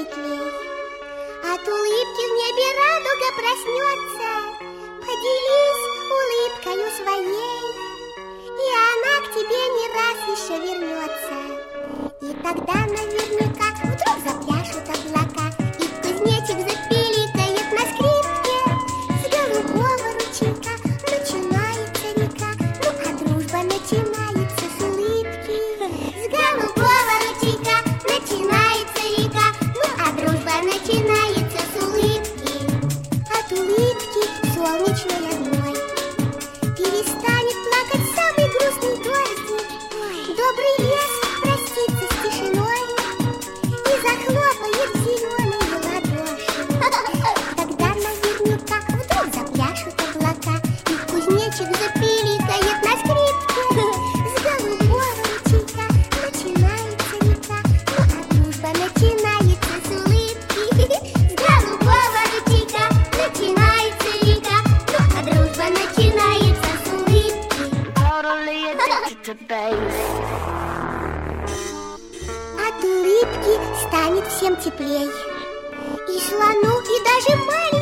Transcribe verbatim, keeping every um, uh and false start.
светлей. От улыбки в небе радуга проснется. Поделись улыбкою своей, и она к тебе не раз еще вернется. И тогда наверняка вдруг запляшут облака, и кузнечик запиликает на скрипке. С голубого ручейка начинается река, ну а дружба начинается с улыбки. С голубого ручейка начинается река, ну а дружба начинается с улыбки. От улыбки солнечной одной перестанет плакать самый грустный дождик. Добрый лес простится с тишиной и захлопает зеленые ладоши. Тогда наверняка вдруг запляшут облака, и кузнечик запиликает на скрипке. С голубого ручейка начинается река, ну а дружба начинается с улыбки. С голубого ручейка начинается река, ну а дружба начинается с улыбки. Totally addicted to bass. От улыбки станет всем теплей, и слону, и даже маленькому